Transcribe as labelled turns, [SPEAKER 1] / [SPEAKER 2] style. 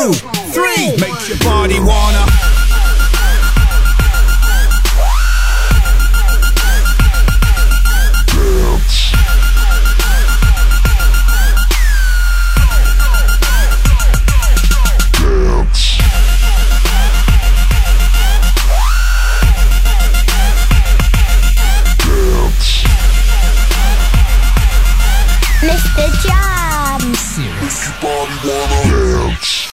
[SPEAKER 1] 2, 3. Make your body wanna.
[SPEAKER 2] Mr. Jams.
[SPEAKER 3] Make your body wanna.